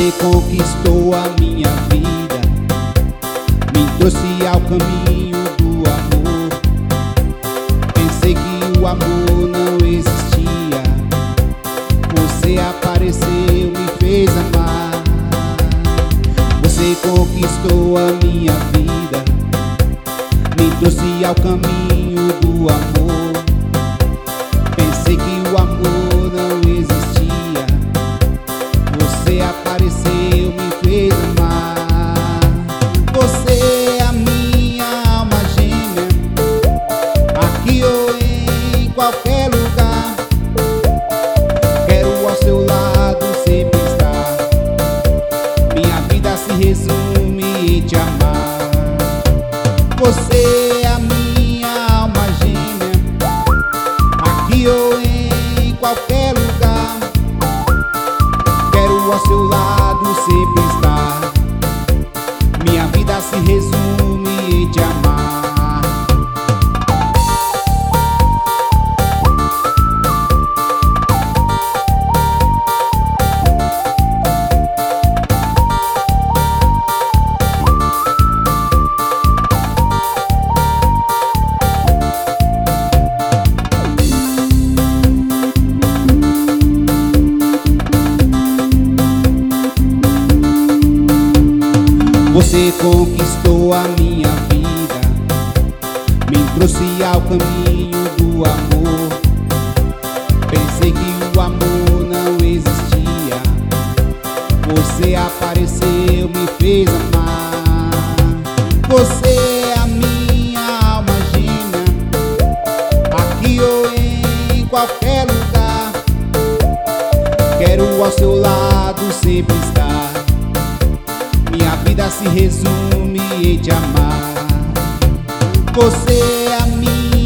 Você conquistou a minha vida, me trouxe ao caminho do amor. Pensei que o amor não existia, você apareceu, me fez amar. Você conquistou a minha vida, me trouxe ao caminho do amor. Pensei que o amor não existia, você apareceu, me fez amar. Você é a minha alma gêmea, aqui ou em qualquer lugar. Quero ao seu lado sempre estar, minha vida se resume em te amar. Você é a minha alma gêmea, aqui ou em qualquer lugar. Quero ao seu lado sempre estar, minha vida se resume em te amar. Você conquistou a minha vida, me trouxe ao caminho do amor. Pensei que o amor não existia, você apareceu, me fez amar. Você é a minha alma gêmea, aqui ou em qualquer lugar. Quero ao seu lado sempre estar, minha vida se resume em te amar. Você é a minha